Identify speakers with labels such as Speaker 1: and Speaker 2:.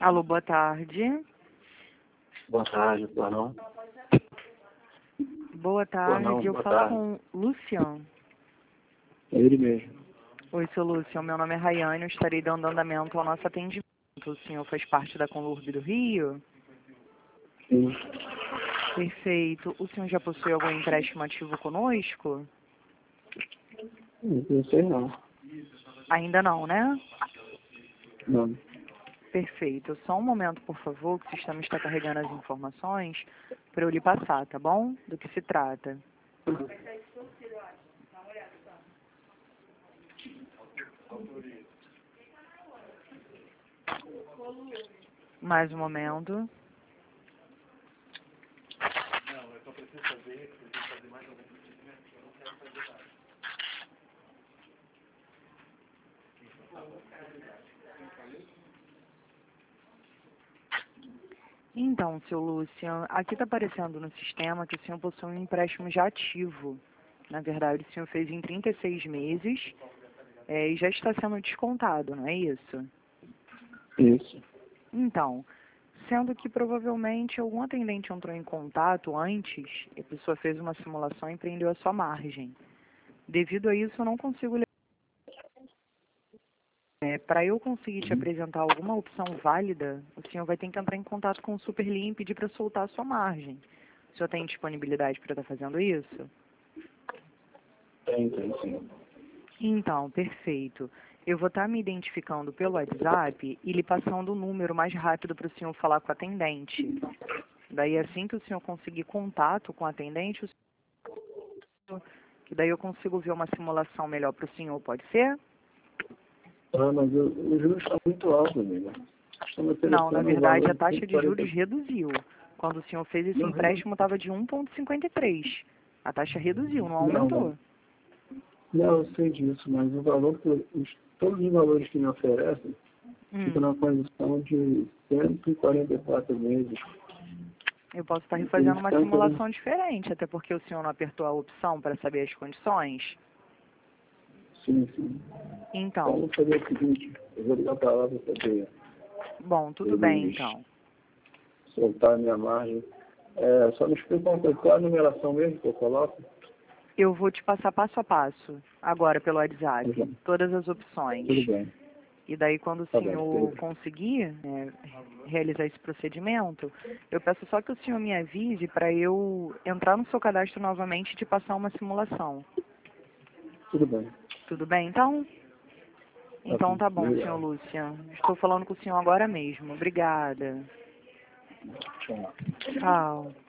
Speaker 1: Alô, boa tarde.
Speaker 2: Boa tarde, boa não.
Speaker 1: Boa tarde, eu
Speaker 2: boa
Speaker 1: falo
Speaker 2: tarde.
Speaker 1: com Lucian.
Speaker 2: É ele mesmo.
Speaker 1: Oi, seu Lucian, meu nome é Rayane, eu estarei dando andamento ao nosso atendimento. O senhor faz parte da Conlurb do Rio?
Speaker 2: Sim.
Speaker 1: Perfeito. O senhor já possui algum empréstimo ativo conosco?
Speaker 2: Não sei não.
Speaker 1: Ainda não, né?
Speaker 2: Não.
Speaker 1: Perfeito. Só um momento, por favor, que o sistema está carregando as informações para eu lhe passar, tá bom? Do que se trata. Mais um momento. Então, seu Lucian, aqui está aparecendo no sistema que o senhor possui um empréstimo já ativo. Na verdade, o senhor fez em 36 meses e já está sendo descontado, não é isso?
Speaker 2: Isso.
Speaker 1: Então, sendo que provavelmente algum atendente entrou em contato antes, e a pessoa fez uma simulação e prendeu a sua margem. Devido a isso, eu não consigo... para eu conseguir te apresentar alguma opção válida, o senhor vai ter que entrar em contato com o Superli e pedir para soltar a sua margem. O senhor tem disponibilidade para estar fazendo isso?
Speaker 2: Tem sim.
Speaker 1: Então, perfeito. Eu vou estar me identificando pelo WhatsApp e lhe passando o número mais rápido para o senhor falar com o atendente. Daí, assim que o senhor conseguir contato com o atendente, que daí eu consigo ver uma simulação melhor para o senhor, pode ser?
Speaker 2: Ah, mas o juros está muito alto, amiga.
Speaker 1: Não, na verdade, a taxa de
Speaker 2: 140.
Speaker 1: juros reduziu. Quando o senhor fez esse
Speaker 2: Não,
Speaker 1: empréstimo, estava de 1,53. A taxa reduziu, não aumentou.
Speaker 2: não, eu sei disso, mas o valor todos os valores que me oferecem ficam na condição de 144 meses.
Speaker 1: Eu posso estar refazendo uma simulação diferente, até porque o senhor não apertou a opção para saber as condições.
Speaker 2: Sim.
Speaker 1: Então,
Speaker 2: Vamos fazer o seguinte, eu vou ligar para lá para poder
Speaker 1: bom, tudo bem então.
Speaker 2: soltar a minha margem. Só me explica uma coisa, qual a numeração mesmo que eu coloco?
Speaker 1: Eu vou te passar passo a passo, agora pelo WhatsApp, todas as opções.
Speaker 2: Tudo bem.
Speaker 1: E daí, quando o
Speaker 2: Tá
Speaker 1: senhor
Speaker 2: bem.
Speaker 1: conseguir realizar esse procedimento, eu peço só que o senhor me avise para eu entrar no seu cadastro novamente e te passar uma simulação.
Speaker 2: Tudo bem.
Speaker 1: Tudo bem, então? Então tá bom,
Speaker 2: Obrigado.
Speaker 1: senhor Lucian. Estou falando com o senhor agora mesmo. Obrigada.
Speaker 2: Tchau.
Speaker 1: Tchau.